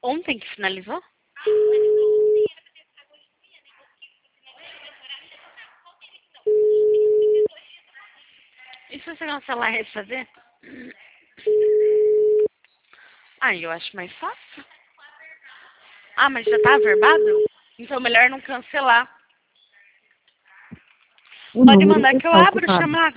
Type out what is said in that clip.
Ontem que finalizou? E se você cancelar e refazer? Eu acho mais fácil. Mas já tá averbado? Então melhor não cancelar. O Pode número mandar que eu está abro o ocupado. chamado.